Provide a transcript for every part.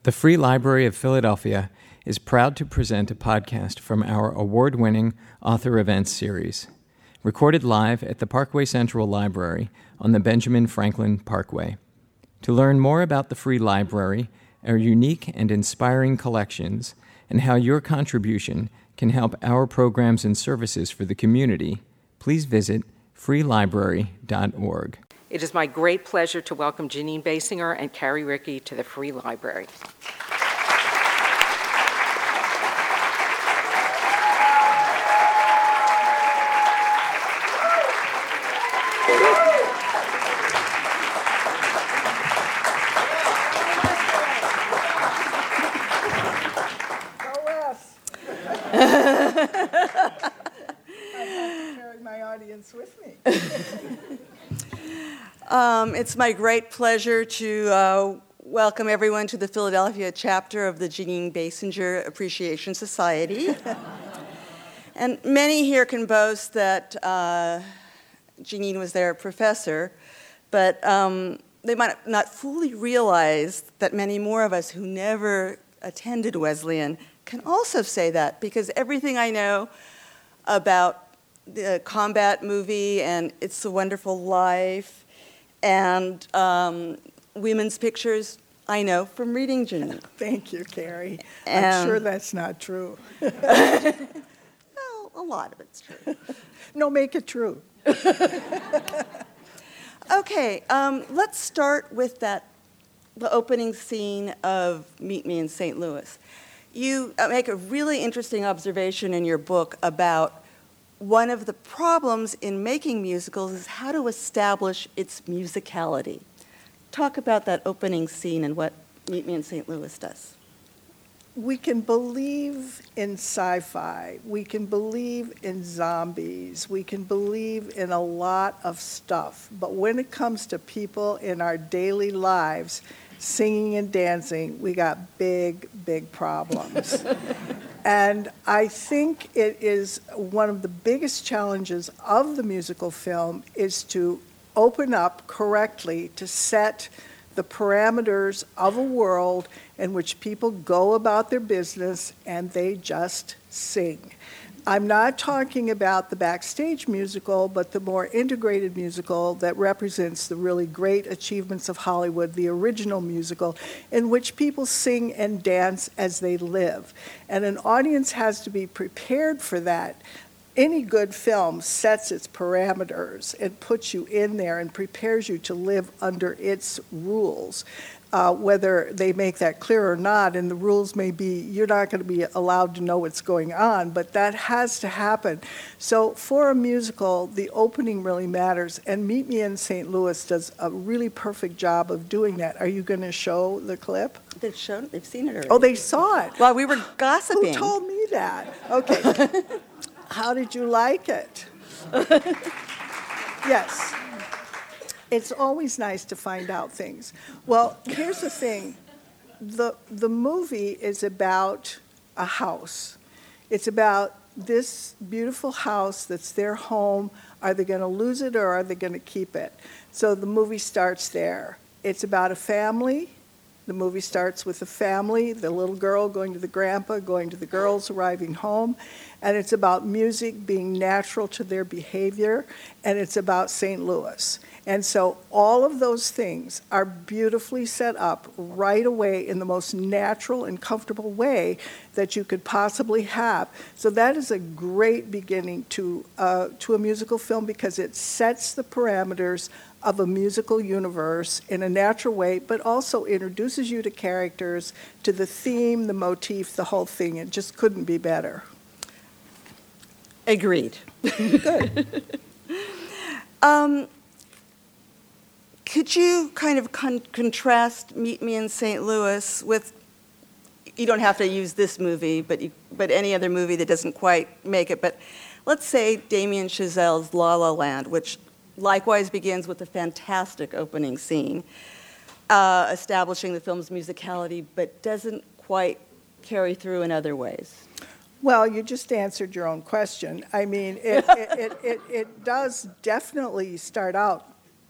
The Free Library of Philadelphia is proud to present a podcast from our award-winning Author Events series, recorded live at the Parkway Central Library on the Benjamin Franklin Parkway. To learn more about the Free Library, our unique and inspiring collections, and how your contribution can help our programs and services for the community, please visit freelibrary.org. It is my great pleasure to welcome Janine Basinger and Carrie Rickey to the Free Library. With me. It's my great pleasure to welcome everyone to the Philadelphia chapter of the Janine Basinger Appreciation Society. And many here can boast that Janine was their professor, but they might not fully realize that many more of us who never attended Wesleyan can also say that, because everything I know about the Combat movie and It's a Wonderful Life and women's pictures, I know from reading Janine. Thank you, Carrie. I'm sure that's not true. Well, a lot of it's true. No, make it true. Okay, let's start with the opening scene of Meet Me in St. Louis. You make a really interesting observation in your book about one of the problems in making musicals is how to establish its musicality. Talk about that opening scene and what Meet Me in St. Louis does. We can believe in sci-fi. We can believe in zombies. We can believe in a lot of stuff. But when it comes to people in our daily lives, singing and dancing, we got big, big problems. And I think it is one of the biggest challenges of the musical film is to open up correctly to set the parameters of a world in which people go about their business and they just sing. I'm not talking about the backstage musical, but the more integrated musical that represents the really great achievements of Hollywood, the original musical, in which people sing and dance as they live. And an audience has to be prepared for that. Any good film sets its parameters and puts you in there and prepares you to live under its rules. Whether they make that clear or not, and the rules may be you're not going to be allowed to know what's going on, but that has to happen. So for a musical, the opening really matters, and Meet Me in St. Louis does a really perfect job of doing that. Are you going to show the clip? They've seen it already. Oh, they saw it. While we were gossiping. Who told me that? Okay. How did you like it? Yes. It's always nice to find out things. Well, here's the thing. The movie is about a house. It's about this beautiful house that's their home. Are they going to lose it or are they going to keep it? So the movie starts there. It's about a family. The movie starts with the family, the little girl going to the grandpa, going to the girls arriving home. And it's about music being natural to their behavior. And it's about St. Louis. And so all of those things are beautifully set up right away in the most natural and comfortable way that you could possibly have. So that is a great beginning to a musical film because it sets the parameters of a musical universe in a natural way, but also introduces you to characters, to the theme, the motif, the whole thing. It just couldn't be better. Agreed. Good. Could you kind of contrast Meet Me in St. Louis with, you don't have to use this movie, but any other movie that doesn't quite make it, but let's say Damien Chazelle's La La Land, which likewise begins with a fantastic opening scene, establishing the film's musicality, but doesn't quite carry through in other ways. Well, you just answered your own question. I mean, it does definitely start out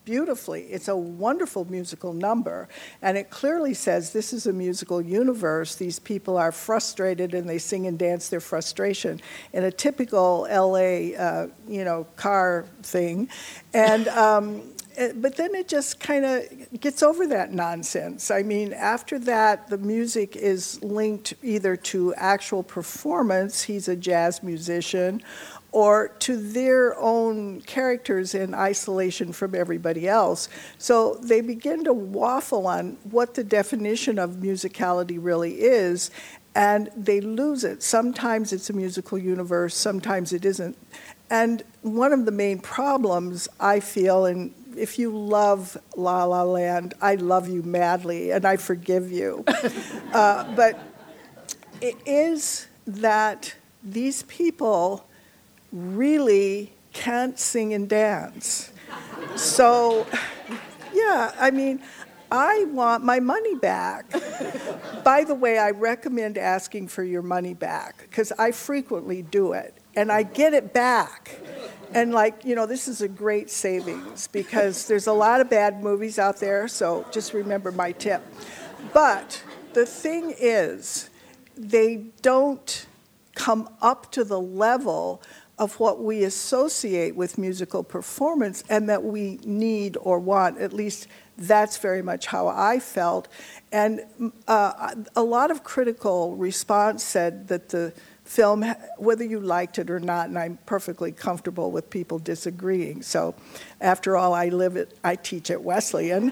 beautifully. It's a wonderful musical number, and it clearly says this is a musical universe. These people are frustrated, and they sing and dance their frustration in a typical L.A. Car thing, and. But then it just kind of gets over that nonsense. I mean, after that, the music is linked either to actual performance, he's a jazz musician, or to their own characters in isolation from everybody else. So they begin to waffle on what the definition of musicality really is, and they lose it. Sometimes it's a musical universe, sometimes it isn't. And one of the main problems, I feel, and if you love La La Land, I love you madly, and I forgive you. But it is that these people really can't sing and dance. So, yeah, I mean, I want my money back. By the way, I recommend asking for your money back, because I frequently do it, and I get it back. And this is a great savings, because there's a lot of bad movies out there, so just remember my tip. But the thing is, they don't come up to the level of what we associate with musical performance and that we need or want. At least that's very much how I felt. And a lot of critical response said that the film, whether you liked it or not, and I'm perfectly comfortable with people disagreeing. So after all, I teach at Wesleyan,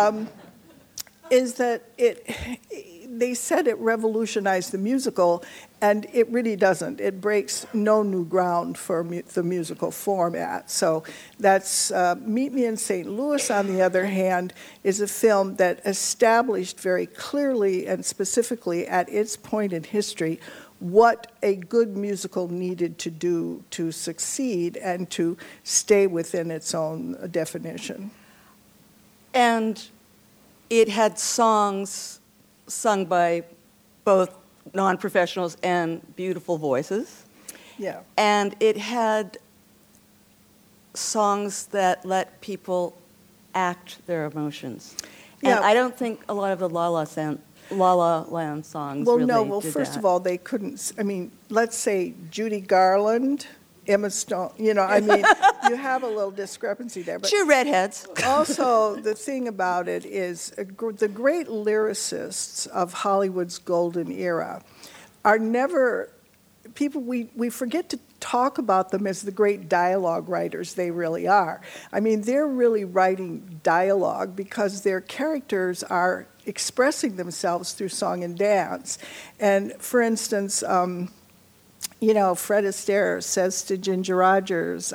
is that they said it revolutionized the musical, and it really doesn't. It breaks no new ground for the musical format. So that's Meet Me in St. Louis, on the other hand, is a film that established very clearly and specifically at its point in history what a good musical needed to do to succeed and to stay within its own definition. And it had songs sung by both non-professionals and beautiful voices. Yeah. And it had songs that let people act their emotions. Yeah. And I don't think a lot of the La La Land songs Well, really no, well, did first that. of all, they couldn't, let's say Judy Garland, Emma Stone, you have a little discrepancy there. But Two redheads. also, the thing about it is the great lyricists of Hollywood's golden era are never, we forget to talk about them as the great dialogue writers they really are. They're really writing dialogue because their characters are expressing themselves through song and dance. And for instance, Fred Astaire says to Ginger Rogers,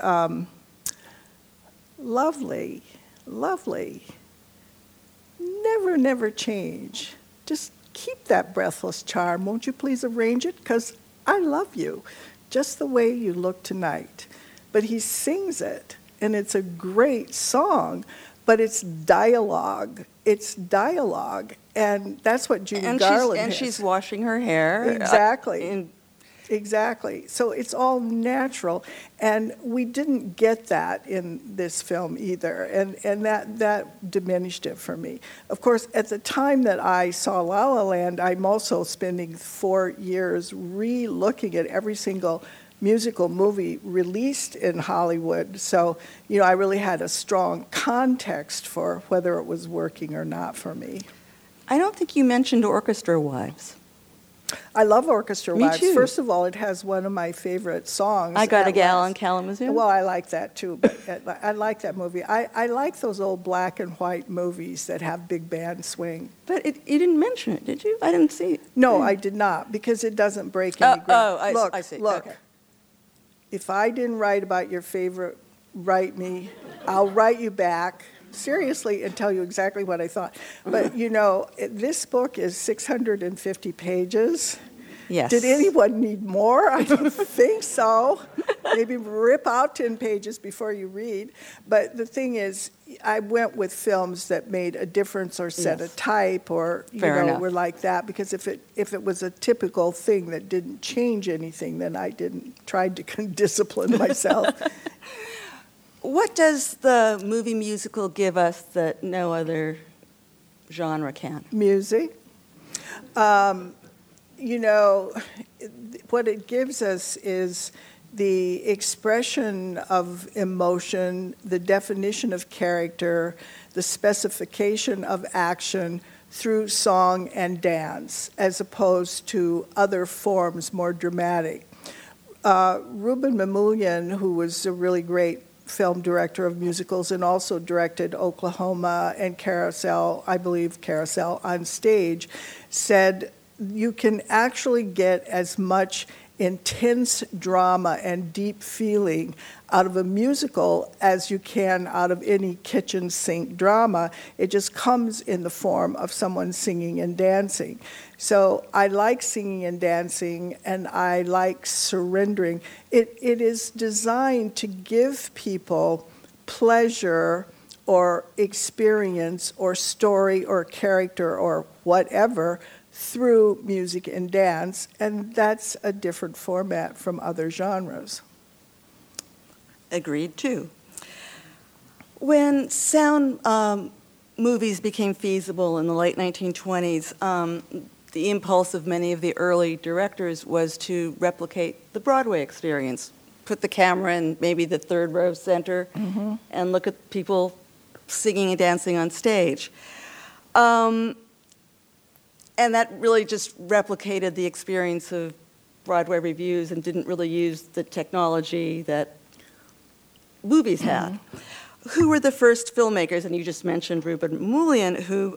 lovely, lovely, never, never change. Just keep that breathless charm. Won't you please arrange it? Because I love you, just the way you look tonight. But he sings it, and it's a great song, but it's dialogue. It's dialogue, and that's what Judy Garland has. And she's washing her hair. Exactly. Exactly. So it's all natural, and we didn't get that in this film either, and that diminished it for me. Of course, at the time that I saw La La Land, I'm also spending 4 years re-looking at every single musical movie released in Hollywood. So, I really had a strong context for whether it was working or not for me. I don't think you mentioned Orchestra Wives. I love Orchestra Me Wives. too. First of all, it has one of my favorite songs. I Got a Gal Last. in Kalamazoo. Well, I like that too, but I like that movie. I like those old black and white movies that have big band swing. But you didn't mention it, did you? I didn't see it. No, I did not, because it doesn't break any ground. I see. Look, Okay. if I didn't write about your favorite, write me. I'll write you back, seriously, and tell you exactly what I thought. But, this book is 650 pages. Yes. Did anyone need more? I don't think so. Maybe rip out 10 pages before you read. But the thing is, I went with films that made a difference or set Yes. a type or, Fair enough. were like that. Because if it was a typical thing that didn't change anything, then I didn't try to discipline myself. What does the movie musical give us that no other genre can? Music. You know, what it gives us is the expression of emotion, the definition of character, the specification of action through song and dance, as opposed to other forms more dramatic. Ruben Mamoulian, who was a really great film director of musicals and also directed Oklahoma and Carousel, I believe Carousel on stage, said you can actually get as much intense drama and deep feeling out of a musical as you can out of any kitchen sink drama. It just comes in the form of someone singing and dancing. So I like singing and dancing, and I like surrendering. It is designed to give people pleasure or experience or story or character or whatever through music and dance, and that's a different format from other genres. Agreed, too. When sound movies became feasible in the late 1920s, the impulse of many of the early directors was to replicate the Broadway experience. Put the camera in maybe the third row center and look at people singing and dancing on stage. And that really just replicated the experience of Broadway revues and didn't really use the technology that movies had. Who were the first filmmakers, and you just mentioned Ruben Mamoulian, who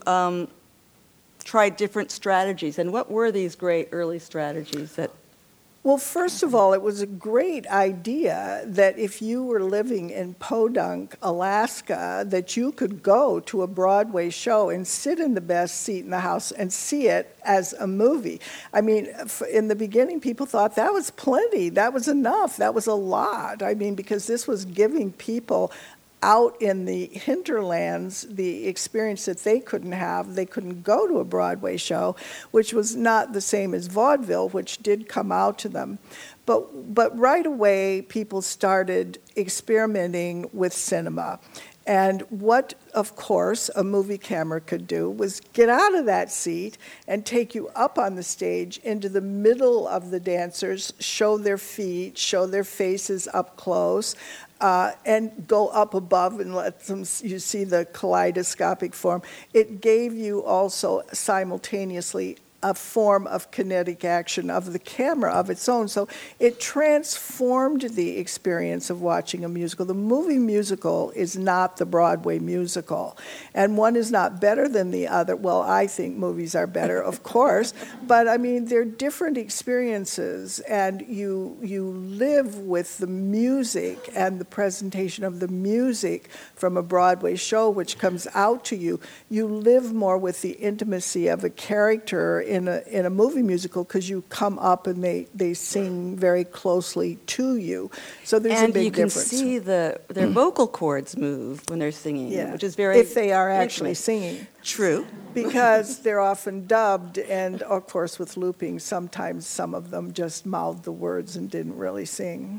tried different strategies, and what were these great early strategies that... Well, first of all, it was a great idea that if you were living in Podunk, Alaska, that you could go to a Broadway show and sit in the best seat in the house and see it as a movie. I mean, in the beginning, people thought that was plenty, that was enough, that was a lot. I mean, because this was giving people out in the hinterlands the experience that they couldn't have. They couldn't go to a Broadway show, which was not the same as vaudeville, which did come out to them. But right away, people started experimenting with cinema. And what, of course, a movie camera could do was get out of that seat and take you up on the stage into the middle of the dancers, show their feet, show their faces up close, and go up above and let them, you see the kaleidoscopic form. It gave you also simultaneously a form of kinetic action of the camera of its own. So it transformed the experience of watching a musical. The movie musical is not the Broadway musical. And one is not better than the other. Well, I think movies are better, of course. But, I mean, they're different experiences. And you live with the music and the presentation of the music from a Broadway show, which comes out to you. You live more with the intimacy of a character in a movie musical because you come up and they sing very closely to you. So there's a big difference. And you can see their vocal cords move when they're singing, which is very if they are actually singing. True. Because they're often dubbed, and of course with looping, sometimes some of them just mouthed the words and didn't really sing.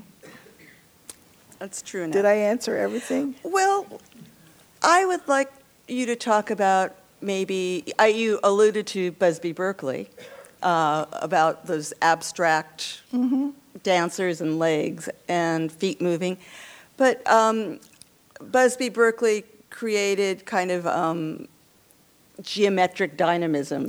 That's true enough. Did I answer everything? Well, I would like you to talk about you alluded to Busby Berkeley, about those abstract dancers and legs and feet moving. But Busby Berkeley created kind of geometric dynamism,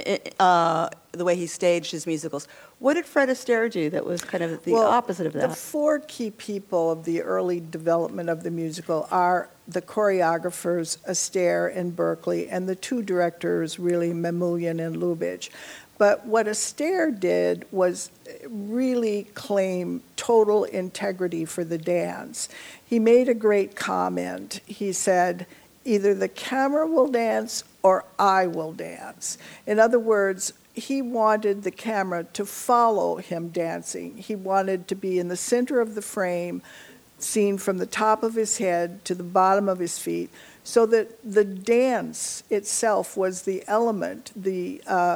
the way he staged his musicals. What did Fred Astaire do that was kind of the opposite of that? The four key people of the early development of the musical are the choreographers, Astaire and Berkeley, and the two directors, really, Mamoulian and Lubitsch. But what Astaire did was really claim total integrity for the dance. He made a great comment. He said, either the camera will dance or I will dance. In other words, he wanted the camera to follow him dancing. He wanted to be in the center of the frame, seen from the top of his head to the bottom of his feet, so that the dance itself was the element, the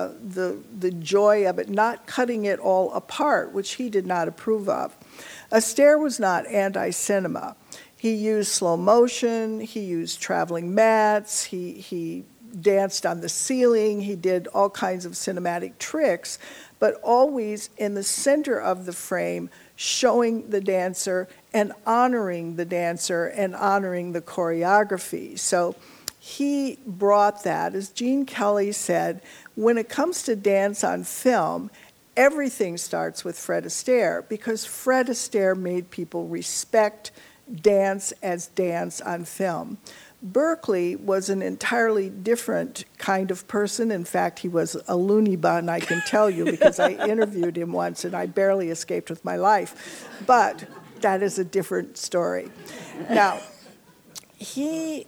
joy of it, not cutting it all apart, which he did not approve of. Astaire was not anti-cinema. He used slow motion, he used traveling mats, he danced on the ceiling, he did all kinds of cinematic tricks, but always in the center of the frame, showing the dancer and honoring the dancer and honoring the choreography. So he brought that. As Gene Kelly said, when it comes to dance on film, everything starts with Fred Astaire, because Fred Astaire made people respect dance as dance on film. Berkeley was an entirely different kind of person. In fact, he was a loony bin, I can tell you, because I interviewed him once and I barely escaped with my life. But that is a different story. Now, he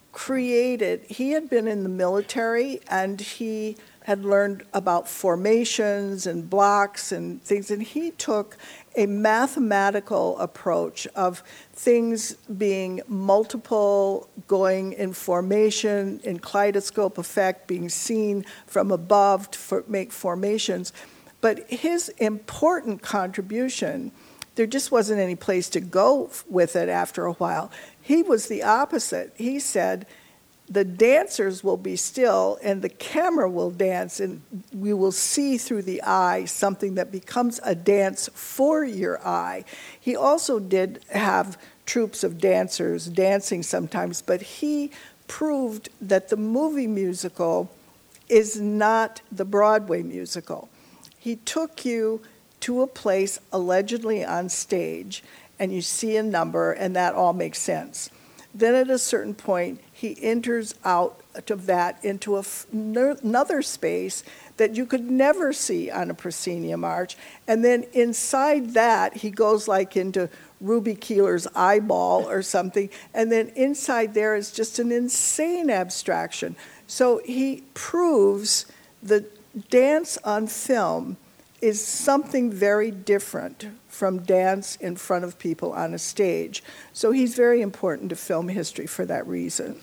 had been in the military, and he had learned about formations and blocks and things, and he took a mathematical approach of things being multiple, going in formation, in kaleidoscope effect, being seen from above to make formations. But his important contribution, there just wasn't any place to go with it after a while. He was the opposite. He said, the dancers will be still and the camera will dance, and we will see through the eye something that becomes a dance for your eye. He also did have troops of dancers dancing sometimes, but he proved that the movie musical is not the Broadway musical. He took you to a place allegedly on stage, and you see a number, and that all makes sense. Then at a certain point, he enters out of that into another space that you could never see on a proscenium arch. And then inside that, he goes like into Ruby Keeler's eyeball or something. And then inside there is just an insane abstraction. So he proves that dance on film is something very different from dance in front of people on a stage. So he's very important to film history for that reason.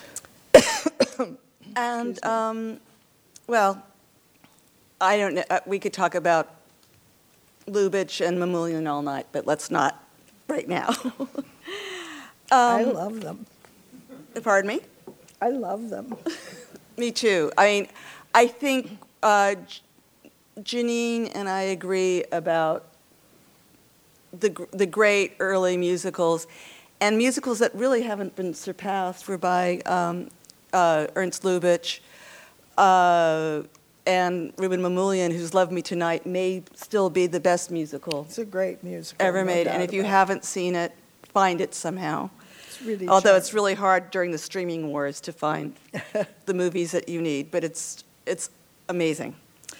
And, well, I don't know, we could talk about Lubitsch and Mamoulian all night, but let's not right now. I love them. Pardon me? I love them. Me too. I mean, I think Janine and I agree about the great early musicals, and musicals that really haven't been surpassed were by Ernst Lubitsch and Ruben Mamoulian, whose Love Me Tonight may still be the best musical It's a great musical. ever no made. doubt And if you about haven't seen it, find it somehow. It's really Although charming. it's really hard during the streaming wars to find the movies that you need, but it's amazing.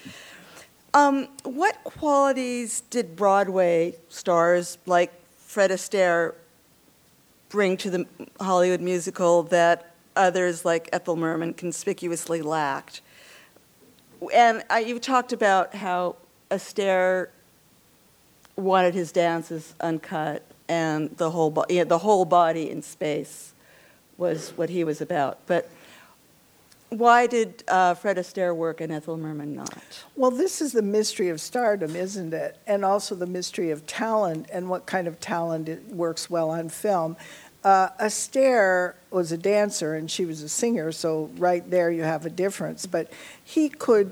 What qualities did Broadway stars like Fred Astaire bring to the Hollywood musical that others like Ethel Merman conspicuously lacked? And you talked about how Astaire wanted his dances uncut, and the whole body in space was what he was about. But why did Fred Astaire work and Ethel Merman not? Well, this is the mystery of stardom, isn't it? And also the mystery of talent and what kind of talent it works well on film. Astaire was a dancer and she was a singer, so right there you have a difference. But he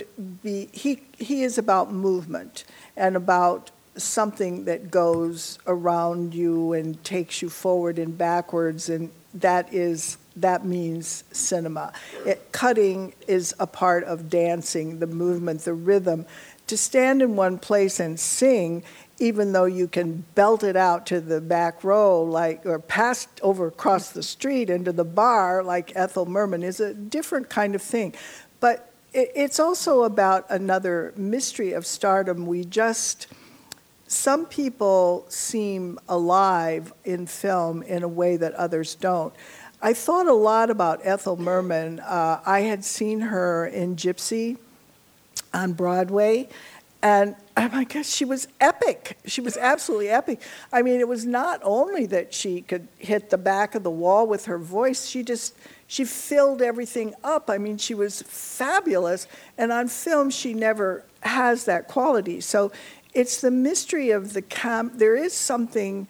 is about movement and about something that goes around you and takes you forward and backwards, and that means cinema. Cutting is a part of dancing, the movement, the rhythm. To stand in one place and sing, even though you can belt it out to the back row, or pass over across the street into the bar like Ethel Merman, is a different kind of thing. But it's also about another mystery of stardom. Some people seem alive in film in a way that others don't. I thought a lot about Ethel Merman. I had seen her in Gypsy on Broadway, and oh my gosh, she was epic. She was absolutely epic. I mean, it was not only that she could hit the back of the wall with her voice, she filled everything up. I mean, she was fabulous, and on film she never has that quality. So it's the mystery of there is something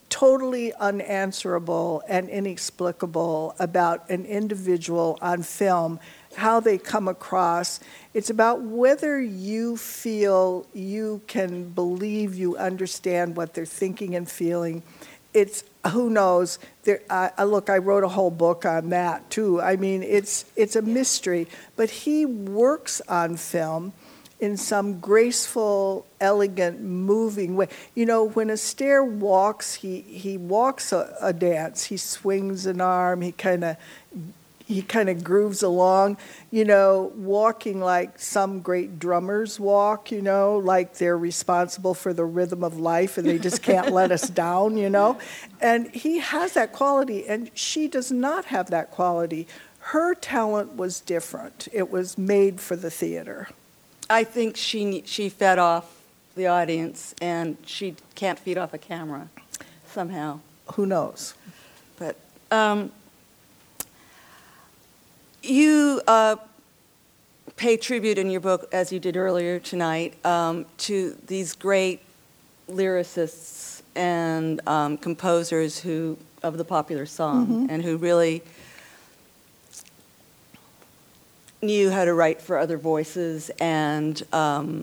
totally unanswerable and inexplicable about an individual on film, how they come across. It's about whether you feel you can believe you understand what they're thinking and feeling. It's, who knows? Look, I wrote a whole book on that too. I mean, it's a mystery, but he works on film in some graceful, elegant, moving way. You know, when Astaire walks, he walks a dance. He swings an arm. He kind of grooves along, you know, walking like some great drummers walk, you know, like they're responsible for the rhythm of life and they just can't let us down, you know. And he has that quality, and she does not have that quality. Her talent was different. It was made for the theater. I think she fed off the audience, and she can't feed off a camera somehow. Who knows? But you pay tribute in your book, as you did earlier tonight, to these great lyricists and composers of the popular song, and who really knew how to write for other voices and who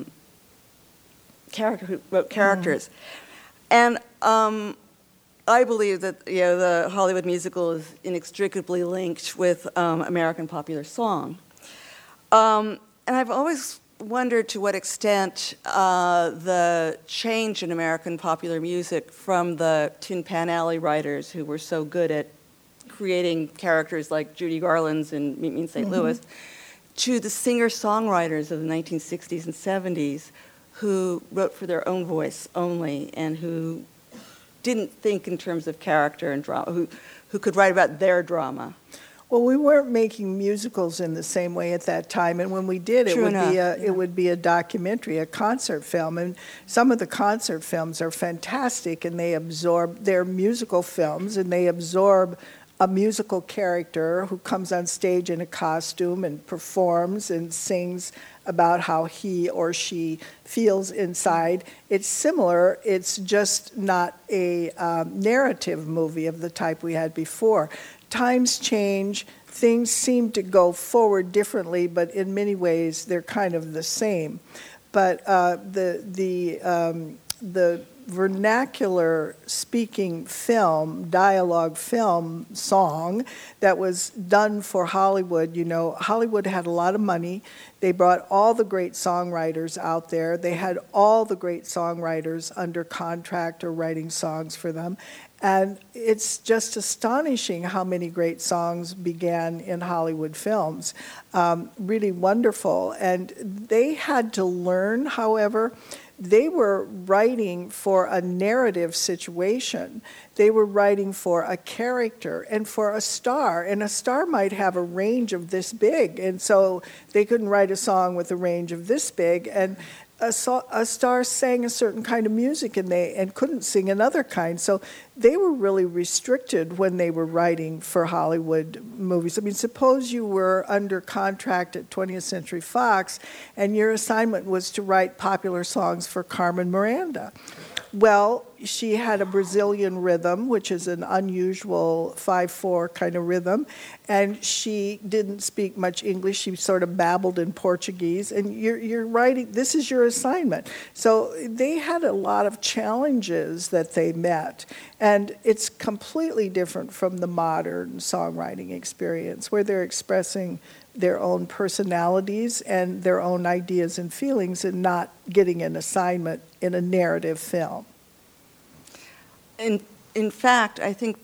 wrote characters. And I believe that, you know, the Hollywood musical is inextricably linked with American popular song. And I've always wondered to what extent the change in American popular music from the Tin Pan Alley writers who were so good at creating characters like Judy Garland's in Meet Me in St. Louis, to the singer-songwriters of the 1960s and 70s who wrote for their own voice only and who didn't think in terms of character and drama, who could write about their drama. Well, we weren't making musicals in the same way at that time, and when we did, it would be a documentary, a concert film, and some of the concert films are fantastic, and they're musical films, and they absorb a musical character who comes on stage in a costume and performs and sings about how he or she feels inside. It's similar, it's just not a narrative movie of the type we had before. Times change, things seem to go forward differently, but in many ways they're kind of the same. But the vernacular speaking film, dialogue film song that was done for Hollywood. You know, Hollywood had a lot of money. They brought all the great songwriters out there. They had all the great songwriters under contract or writing songs for them. And it's just astonishing how many great songs began in Hollywood films. Really wonderful. And they had to learn, however, they were writing for a narrative situation. They were writing for a character and for a star. And a star might have a range of this big. And so they couldn't write a song with a range of this big. And a star sang a certain kind of music and couldn't sing another kind. So they were really restricted when they were writing for Hollywood movies. I mean, suppose you were under contract at 20th Century Fox and your assignment was to write popular songs for Carmen Miranda. Well, she had a Brazilian rhythm, which is an unusual 5/4 kind of rhythm, and she didn't speak much English. She sort of babbled in Portuguese, and you're writing, this is your assignment. So they had a lot of challenges that they met, and it's completely different from the modern songwriting experience, where they're expressing their own personalities and their own ideas and feelings and not getting an assignment in a narrative film. In fact, I think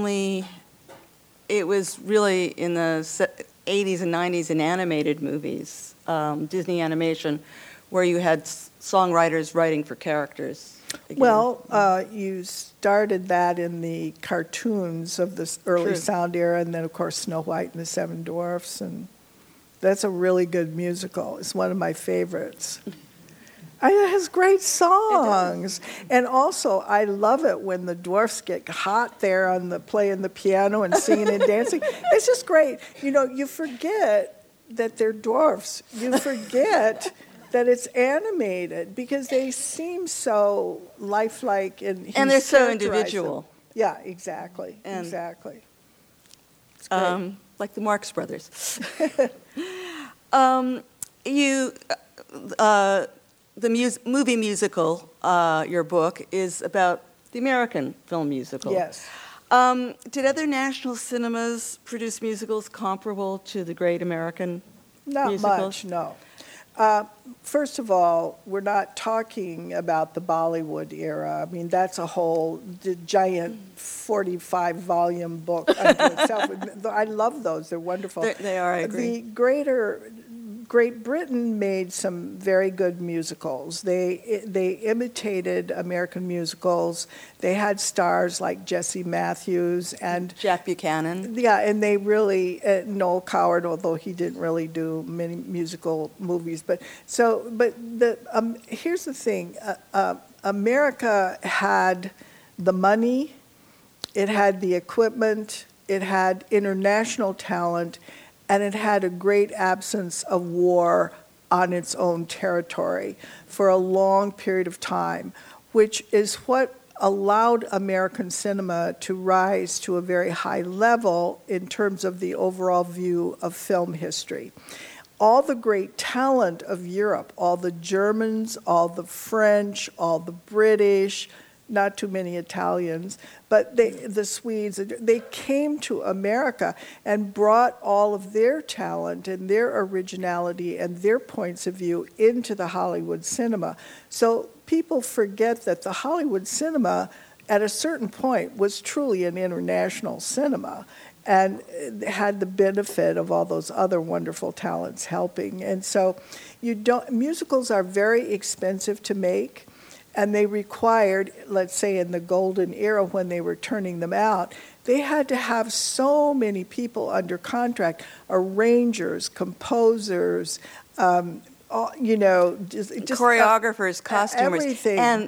it was really in the 80s and 90s in animated movies, Disney animation, where you had songwriters writing for characters. Again. Well, you started that in the cartoons of the early sound era, and then, of course, Snow White and the Seven Dwarfs, and that's a really good musical. It's one of my favorites. It has great songs. And also, I love it when the dwarfs get hot there on playing the piano and singing and dancing. It's just great. You know, you forget that they're dwarfs. You forget that it's animated because they seem so lifelike and they're so individual. Yeah, exactly, And- exactly. It's great. like the Marx Brothers. The movie musical, your book, is about the American film musical. Yes. Did other national cinemas produce musicals comparable to the great American Not musicals? much, no. First of all, we're not talking about the Bollywood era. I mean, that's a whole giant 45-volume book unto itself. I love those. They're wonderful. They are, I agree. Great Britain made some very good musicals. They imitated American musicals. They had stars like Jesse Matthews and Jack Buchanan. yeah, and they really Noel Coward, although he didn't really do many musical movies. Here's the thing: America had the money, it had the equipment, it had international talent, and it had a great absence of war on its own territory for a long period of time, which is what allowed American cinema to rise to a very high level in terms of the overall view of film history. All the great talent of Europe, all the Germans, all the French, all the British, not too many Italians, but the Swedes, they came to America and brought all of their talent and their originality and their points of view into the Hollywood cinema. So people forget that the Hollywood cinema, at a certain point, was truly an international cinema and had the benefit of all those other wonderful talents helping. And so musicals are very expensive to make. And they required, let's say in the golden era when they were turning them out, they had to have so many people under contract, arrangers, composers, choreographers, costumers. Everything. And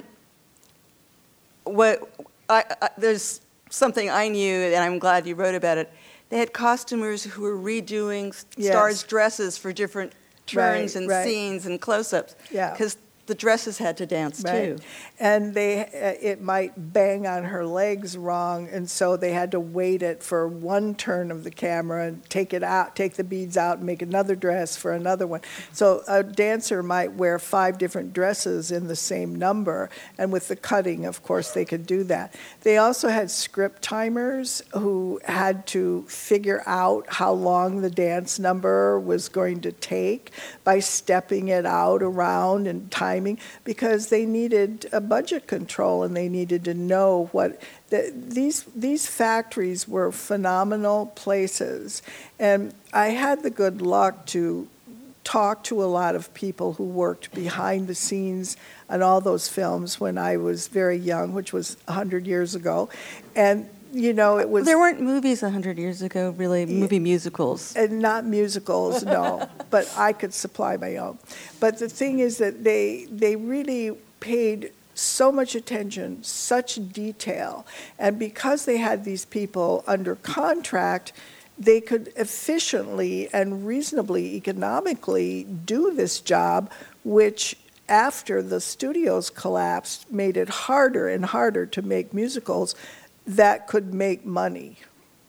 there's something I knew, and I'm glad you wrote about it. They had costumers who were redoing stars' dresses for different turns and scenes and close-ups. Yeah. Because the dresses had to dance too. And it might bang on her legs wrong, and so they had to wait it for one turn of the camera and take it out, take the beads out, and make another dress for another one. So a dancer might wear 5 different dresses in the same number, and with the cutting, of course, they could do that. They also had script timers who had to figure out how long the dance number was going to take by stepping it out around and timing, because they needed a budget control and they needed to know these factories were phenomenal places. And I had the good luck to talk to a lot of people who worked behind the scenes on all those films when I was very young, which was 100 years ago. And it was... There weren't movies 100 years ago, really, movie musicals. And not musicals, no. But I could supply my own. But the thing is that they really paid so much attention, such detail. And because they had these people under contract, they could efficiently and reasonably economically do this job, which after the studios collapsed made it harder and harder to make musicals that could make money.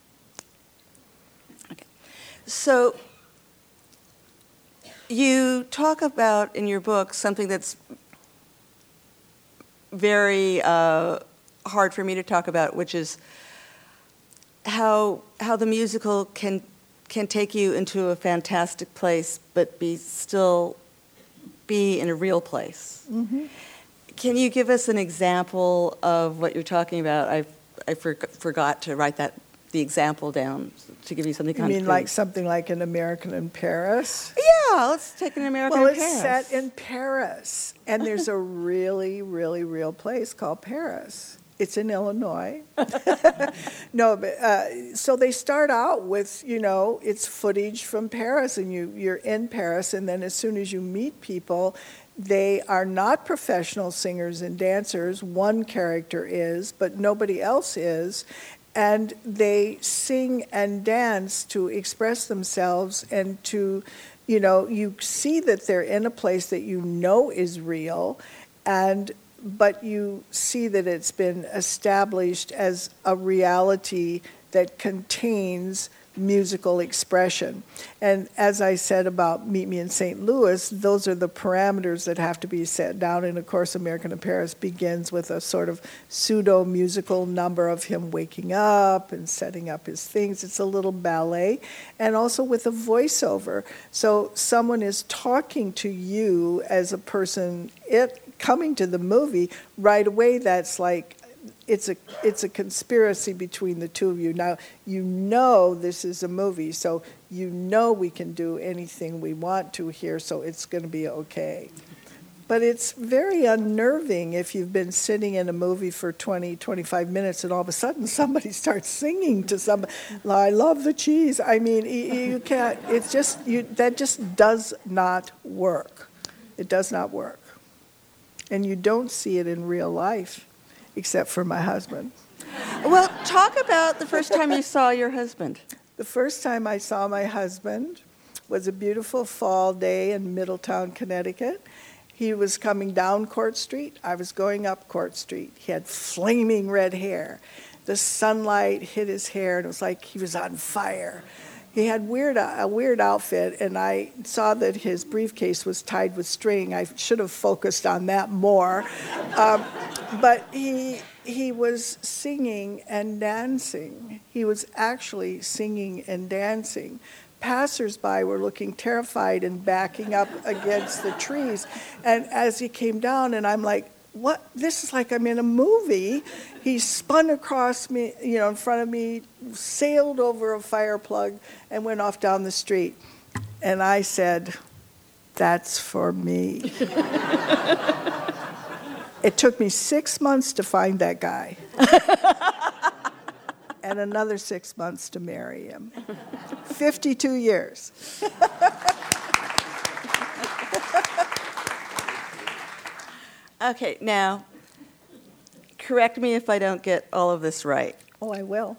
Okay. So you talk about in your book something that's very hard for me to talk about, which is how the musical can take you into a fantastic place but still be in a real place. Mm-hmm. Can you give us an example of what you're talking about? I forgot to write the example down to give you something concrete. You mean like something like An American in Paris? Yeah, let's take An American in Paris. Well, it's set in Paris, and there's a really, really real place called Paris. It's in Illinois. No, but so they start out with, it's footage from Paris, and you're in Paris, and then as soon as you meet people, they are not professional singers and dancers. One character is, but nobody else is. And they sing and dance to express themselves and to, you see that they're in a place that is real. And but you see that it's been established as a reality that contains musical expression. And as I said about Meet Me in St. Louis, those are the parameters that have to be set down. And of course, American in Paris begins with a sort of pseudo-musical number of him waking up and setting up his things. It's a little ballet. And also with a voiceover. So someone is talking to you as a person, coming to the movie, right away that's like, it's a conspiracy between the two of you. Now, you know this is a movie, so you know we can do anything we want to here, so it's going to be okay. But it's very unnerving if you've been sitting in a movie for 20, 25 minutes and all of a sudden somebody starts singing to somebody, I love the cheese. I mean, you can't, it's just, that just does not work. It does not work. And you don't see it in real life. Except for my husband. Well, talk about the first time you saw your husband. The first time I saw my husband was a beautiful fall day in Middletown, Connecticut. He was coming down Court Street. I was going up Court Street. He had flaming red hair. The sunlight hit his hair, and it was like he was on fire. He had a weird outfit, and I saw that his briefcase was tied with string. I should have focused on that more. But he was singing and dancing. He was actually singing and dancing. Passers-by were looking terrified and backing up against the trees. And as he came down, and I'm like, what? This is like I'm in a movie. He spun across me, in front of me, sailed over a fire plug, and went off down the street. And I said, that's for me. It took me 6 months to find that guy. And another 6 months to marry him. 52 years. Okay, now, correct me if I don't get all of this right. Oh, I will.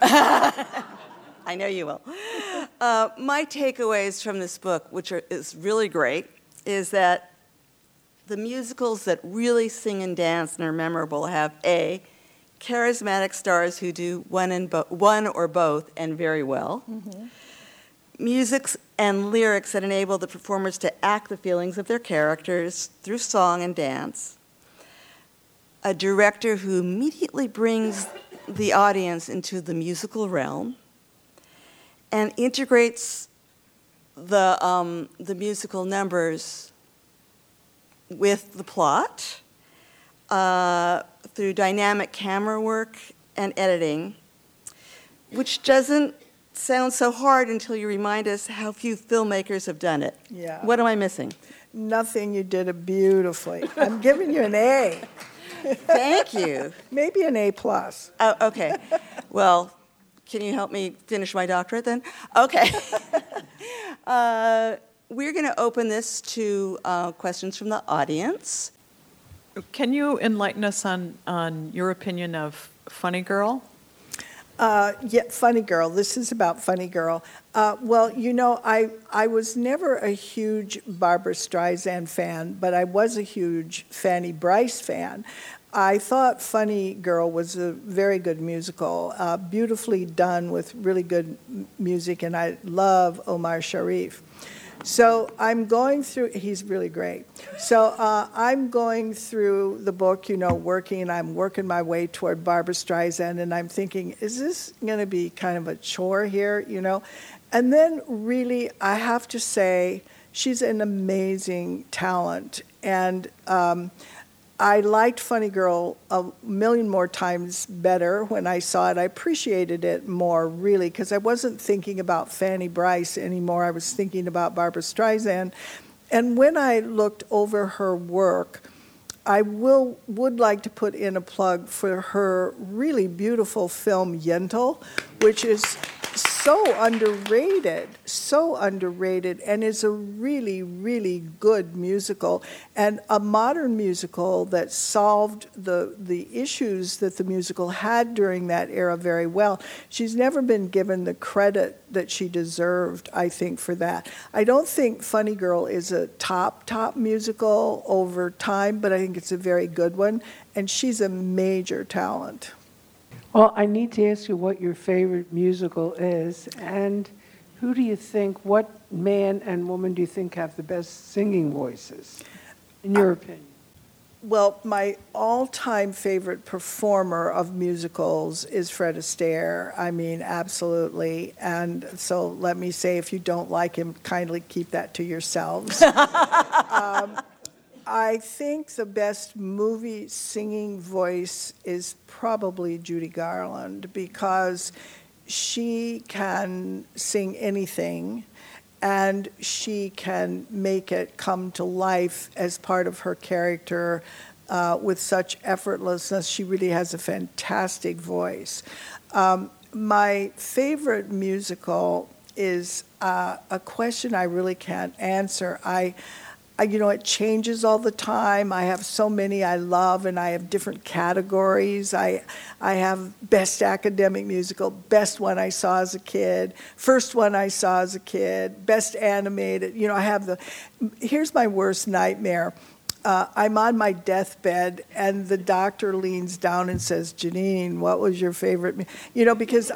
I know you will. My takeaways from this book, which is really great, is that the musicals that really sing and dance and are memorable have A, charismatic stars who do one or both and very well, music and lyrics that enable the performers to act the feelings of their characters through song and dance, a director who immediately brings the audience into the musical realm and integrates the musical numbers with the plot through dynamic camera work and editing, which doesn't sound so hard until you remind us how few filmmakers have done it. Yeah. What am I missing? Nothing. You did it beautifully. I'm giving you an A. Thank you. Maybe an A+. Oh, okay. Well, can you help me finish my doctorate then? Okay. We're going to open this to questions from the audience. Can you enlighten us on your opinion of Funny Girl? Yeah, Funny Girl. This is about Funny Girl. Well, I was never a huge Barbra Streisand fan, but I was a huge Fanny Brice fan. I thought Funny Girl was a very good musical, beautifully done with really good music, and I love Omar Sharif. So I'm going through, he's really great. So I'm going through the book, I'm working my way toward Barbra Streisand, and I'm thinking, is this going to be kind of a chore here, And then really, I have to say, she's an amazing talent. And I liked Funny Girl a million more times better when I saw it. I appreciated it more, really, because I wasn't thinking about Fanny Brice anymore. I was thinking about Barbra Streisand. And when I looked over her work, I would like to put in a plug for her really beautiful film, Yentl, which is so underrated, and is a really, really good musical, and a modern musical that solved the issues that the musical had during that era very well. She's never been given the credit that she deserved, I think, for that. I don't think Funny Girl is a top musical over time, but I think it's a very good one, and she's a major talent. Well, I need to ask you what your favorite musical is, and who do you think, what man and woman do you think have the best singing voices, in your opinion? Well, my all-time favorite performer of musicals is Fred Astaire. I mean, absolutely. And so let me say, if you don't like him, kindly keep that to yourselves. I think the best movie singing voice is probably Judy Garland, because she can sing anything and she can make it come to life as part of her character with such effortlessness. She really has a fantastic voice. My favorite musical is a question I really can't answer. It changes all the time. I have so many I love, and I have different categories. I have best academic musical, best one I saw as a kid, first one I saw as a kid, best animated. Here's my worst nightmare. I'm on my deathbed, and the doctor leans down and says, "Janine, what was your favorite?" Because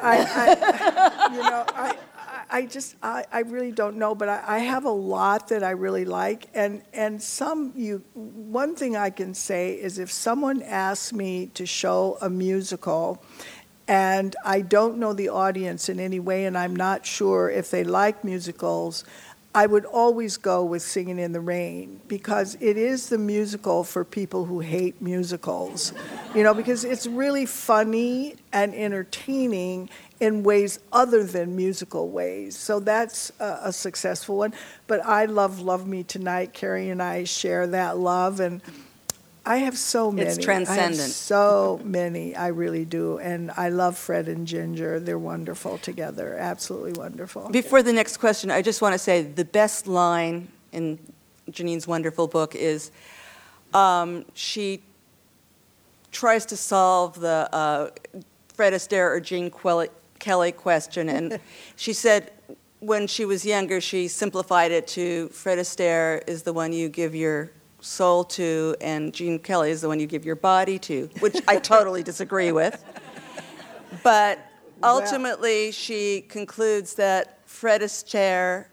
I really don't know, but I have a lot that I really like, and one thing I can say is, if someone asks me to show a musical and I don't know the audience in any way and I'm not sure if they like musicals, I would always go with Singing in the Rain, because it is the musical for people who hate musicals, because it's really funny and entertaining in ways other than musical ways. So that's a successful one. But I love Me Tonight. Carrie and I share that love, and I have so many. It's transcendent. I have so many, I really do. And I love Fred and Ginger. They're wonderful together, absolutely wonderful. Before the next question, I just want to say the best line in Janine's wonderful book is she tries to solve the Fred Astaire or Gene Kelly question, and she said when she was younger she simplified it to Fred Astaire is the one you give your soul to, and Gene Kelly is the one you give your body to, which I totally disagree with. But ultimately, she concludes that Fred Astaire,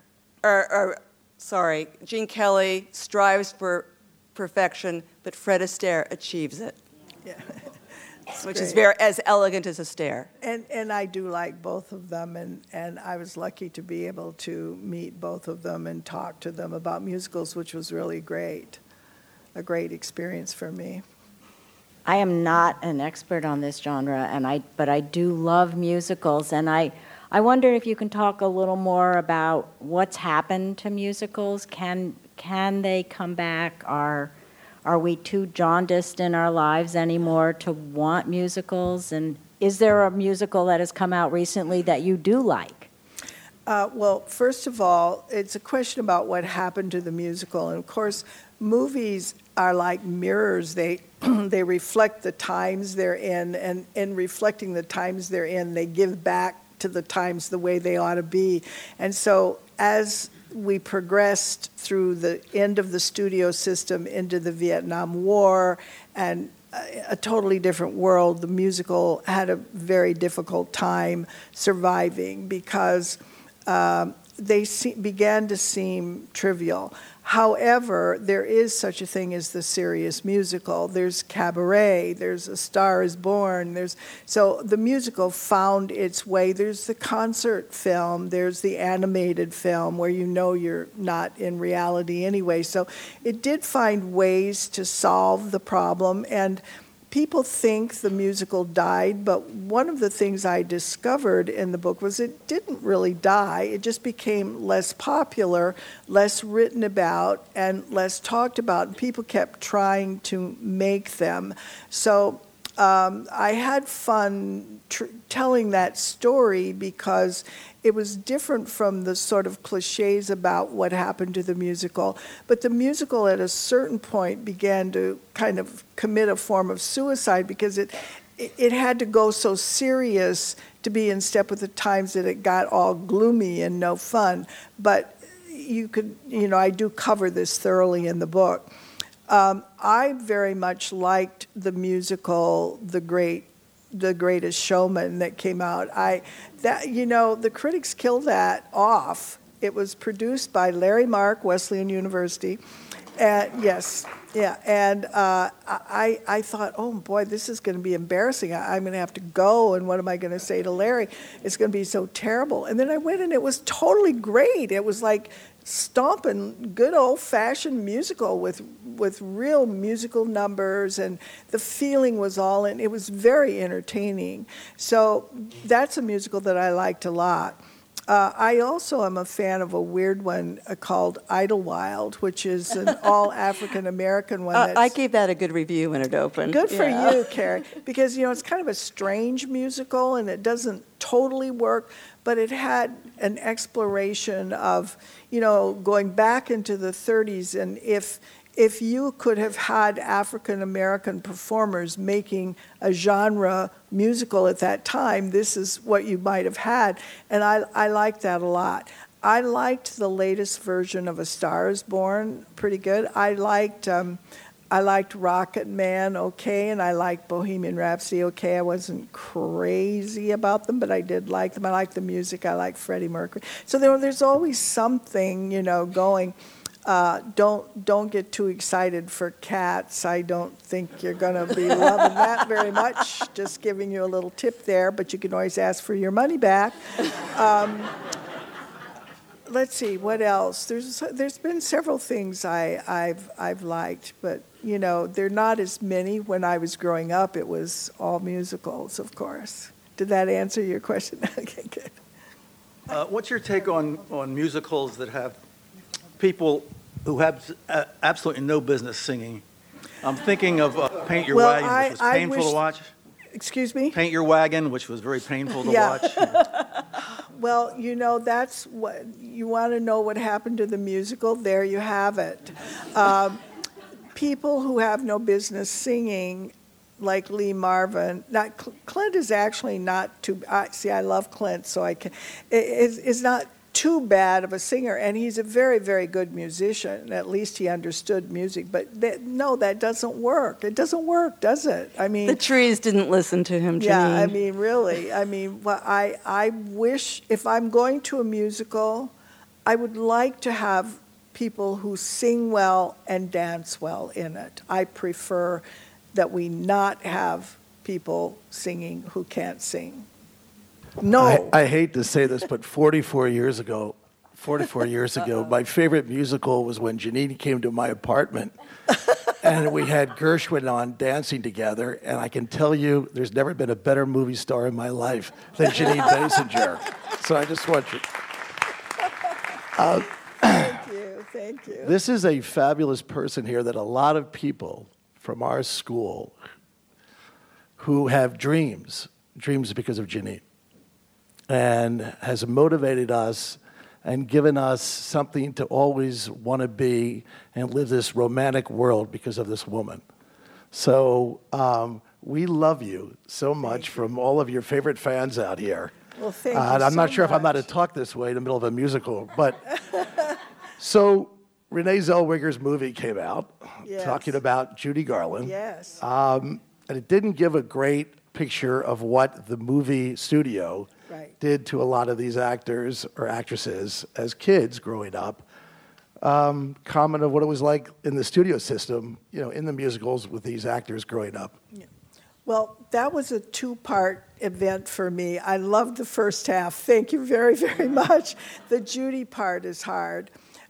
Gene Kelly strives for perfection, but Fred Astaire achieves it. Yeah. Which is very as elegant as Astaire. And I do like both of them, and I was lucky to be able to meet both of them and talk to them about musicals, which was really great. A great experience for me. I am not an expert on this genre, but I do love musicals, and I wonder if you can talk a little more about what's happened to musicals. Can they come back? Are we too jaundiced in our lives anymore to want musicals? And is there a musical that has come out recently that you do like? Well, first of all, it's a question about what happened to the musical. And of course, movies are like mirrors. They reflect the times they're in, and in reflecting the times they're in, they give back to the times the way they ought to be. And so as we progressed through the end of the studio system into the Vietnam War and a totally different world, the musical had a very difficult time surviving because they began to seem trivial. However, there is such a thing as the serious musical. There's Cabaret, there's A Star is Born, so the musical found its way. There's the concert film, there's the animated film where you're not in reality anyway. So it did find ways to solve the problem, and people think the musical died, but one of the things I discovered in the book was it didn't really die. It just became less popular, less written about, and less talked about. And people kept trying to make them. So I had fun telling that story because it was different from the sort of cliches about what happened to the musical. But the musical at a certain point began to kind of commit a form of suicide because it had to go so serious to be in step with the times that it got all gloomy and no fun. But I do cover this thoroughly in the book. I very much liked the musical The Greatest Showman that came out. The critics killed that off. It was produced by Larry Mark, Wesleyan University. Yes, yeah. And I thought, oh boy, this is going to be embarrassing. I'm going to have to go, and what am I going to say to Larry? It's going to be so terrible. And then I went, and it was totally great. It was like stomping good old-fashioned musical with real musical numbers, and the feeling was all in. It was very entertaining. So that's a musical that I liked a lot. I also am a fan of a weird one called Idlewild, which is an all-African-American one. I gave that a good review when it opened. Good for you, Carrie, because, it's kind of a strange musical, and it doesn't totally work, but it had an exploration of, going back into the 30s, and if you could have had African-American performers making a genre musical at that time, this is what you might have had. And I liked that a lot. I liked the latest version of A Star Is Born pretty good. I liked Rocket Man okay, and I liked Bohemian Rhapsody okay. I wasn't crazy about them, but I did like them. I liked the music. I liked Freddie Mercury. So there's always something, going. Don't get too excited for Cats. I don't think you're going to be loving that very much. Just giving you a little tip there, but you can always ask for your money back. Let's see, what else? There's been several things I've liked, but they're not as many. When I was growing up, it was all musicals, of course. Did that answer your question? Okay, good. What's your take on musicals that have people who have absolutely no business singing? I'm thinking of Paint Your Wagon, which was painful to watch. Excuse me? Paint Your Wagon, which was very painful to watch. Well, that's what you want to know what happened to the musical. There you have it. People who have no business singing, like Lee Marvin. Now, Clint is actually not too. I love Clint, so I can. Is not too bad of a singer, and he's a very, very good musician. At least he understood music. But that doesn't work. It doesn't work, does it? I mean, the trees didn't listen to him, Janine. Yeah, I mean, really. I mean, I wish, if I'm going to a musical, I would like to have people who sing well and dance well in it. I prefer that we not have people singing who can't sing. No. I hate to say this, but 44 years ago, my favorite musical was when Janine came to my apartment and we had Gershwin on dancing together, and I can tell you there's never been a better movie star in my life than Janine Basinger. So I just want you... Thank you. This is a fabulous person here that a lot of people from our school who have dreams because of Janine, and has motivated us and given us something to always want to be and live this romantic world because of this woman. So we love you so much from all of your favorite fans out here. Well, thank you I'm not sure much. if I'm allowed to talk this way in the middle of a musical, but so Renee Zellweger's movie came out, talking about Judy Garland. Yes. And it didn't give a great picture of what the movie studio did to a lot of these actors or actresses as kids growing up. Comment of what it was like in the studio system, in the musicals with these actors growing up. Yeah. Well, that was a two-part event for me. I loved the first half. Thank you very, very much. The Judy part is hard.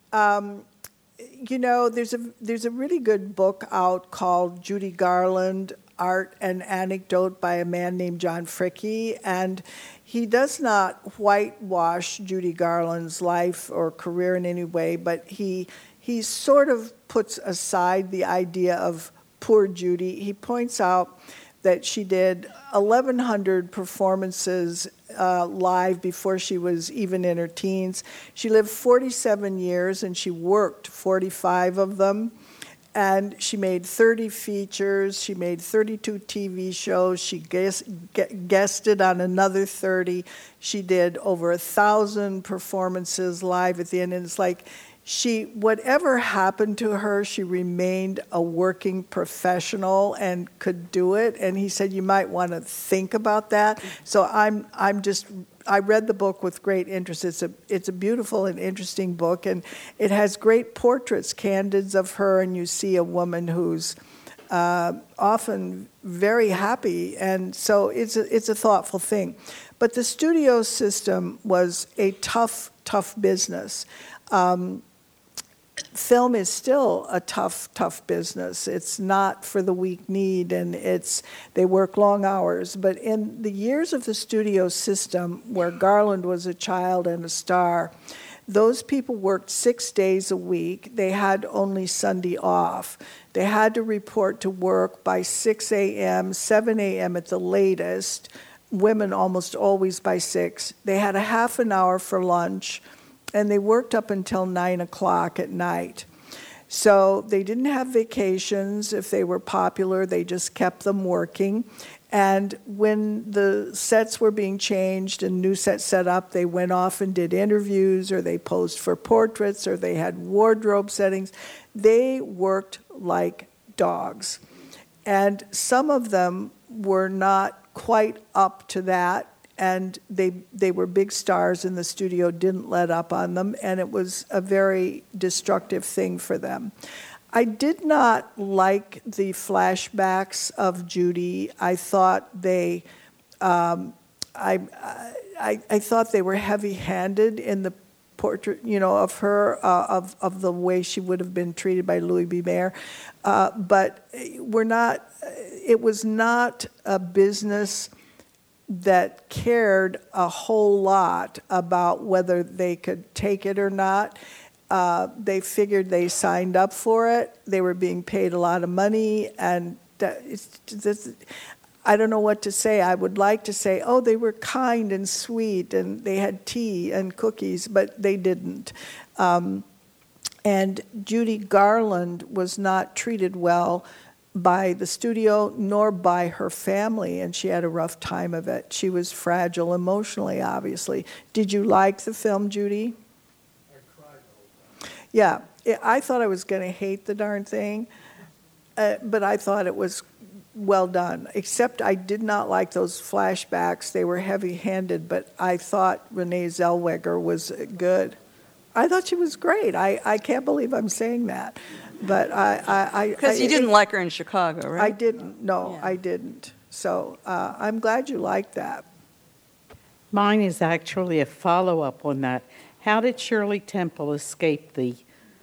There's a really good book out called Judy Garland, Art and Anecdote by a man named John Fricke, and he does not whitewash Judy Garland's life or career in any way, but he sort of puts aside the idea of poor Judy. He points out that she did 1,100 performances live before she was even in her teens. She lived 47 years, and she worked 45 of them. And she made 30 features. She made 32 TV shows. She guested on another 30. She did over 1,000 performances live at the end. And it's like whatever happened to her, she remained a working professional and could do it. And he said, you might want to think about that. So I read the book with great interest. It's a beautiful and interesting book, and it has great portraits, candids of her, and you see a woman who's often very happy, and so it's a thoughtful thing. But the studio system was a tough business. Film is still a tough business. It's not for the weak-kneed, and they work long hours. But in the years of the studio system, where Garland was a child and a star, those people worked 6 days a week. They had only Sunday off. They had to report to work by 6 a.m., 7 a.m. at the latest, women almost always by 6. They had a half an hour for lunch, and they worked up until 9 o'clock at night. So they didn't have vacations. If they were popular, they just kept them working. And when the sets were being changed and new sets set up, they went off and did interviews, or they posed for portraits, or they had wardrobe settings. They worked like dogs. And some of them were not quite up to that, and they were big stars, and the studio didn't let up on them, and it was a very destructive thing for them. I did not like the flashbacks of Judy. I thought I thought they were heavy-handed in the portrait, of her, of the way she would have been treated by Louis B. Mayer, but it was not a business that cared a whole lot about whether they could take it or not. They figured they signed up for it. They were being paid a lot of money, and I don't know what to say. I would like to say, oh, they were kind and sweet, and they had tea and cookies, but they didn't. And Judy Garland was not treated well by the studio nor by her family, and she had a rough time of it. She was fragile emotionally, obviously. Did you like the film, Judy? I cried the whole time. Yeah, I thought I was going to hate the darn thing, but I thought it was well done, except I did not like those flashbacks. They were heavy-handed, but I thought Renee Zellweger was good. I thought she was great. I can't believe I'm saying that. But because you didn't like her in Chicago, right? I didn't. No, yeah. I didn't. So I'm glad you liked that. Mine is actually a follow-up on that. How did Shirley Temple escape the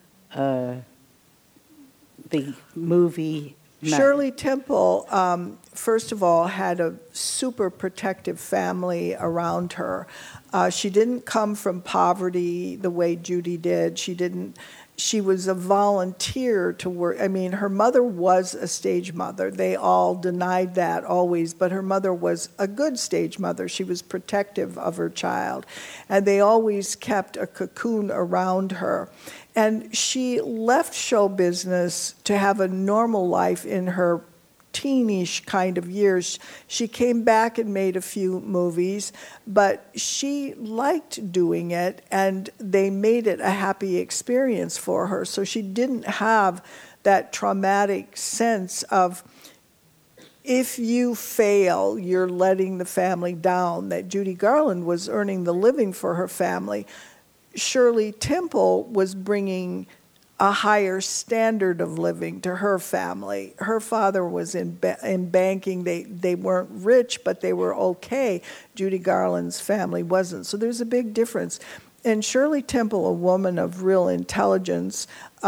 movie? Shirley Temple, first of all, had a super protective family around her. She didn't come from poverty the way Judy did. She was a volunteer to work. I mean, her mother was a stage mother. They all denied that always, but her mother was a good stage mother. She was protective of her child, and they always kept a cocoon around her. And she left show business to have a normal life in her teenish kind of years. She came back and made a few movies, but she liked doing it, and they made it a happy experience for her. So she didn't have that traumatic sense of, if you fail, you're letting the family down, that Judy Garland was earning the living for her family. Shirley Temple was bringing a higher standard of living to her family. Her father was in banking. They weren't rich, but they were okay. Judy Garland's family wasn't. So there's a big difference. And Shirley Temple, a woman of real intelligence,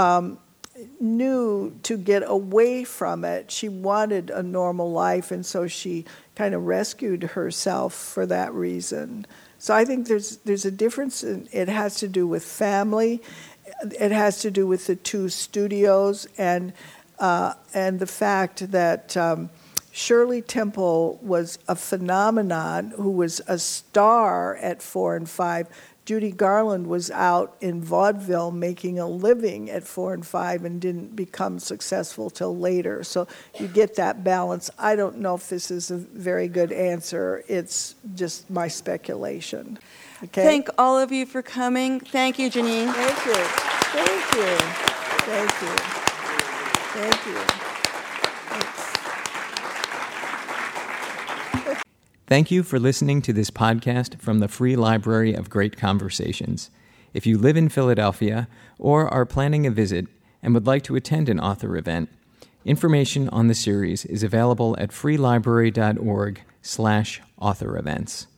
knew to get away from it. She wanted a normal life, and so she kind of rescued herself for that reason. So I think there's a difference. It has to do with family. It has to do with the two studios, and the fact that Shirley Temple was a phenomenon who was a star at 4 and 5. Judy Garland was out in vaudeville making a living at 4 and 5 and didn't become successful till later. So you get that balance. I don't know if this is a very good answer. It's just my speculation. Okay? Thank all of you for coming. Thank you, Janine. Thank you. Thank you. Thank you. Thank you. Thank you for listening to this podcast from the Free Library of Great Conversations. If you live in Philadelphia or are planning a visit and would like to attend an author event, information on the series is available at freelibrary.org/author events.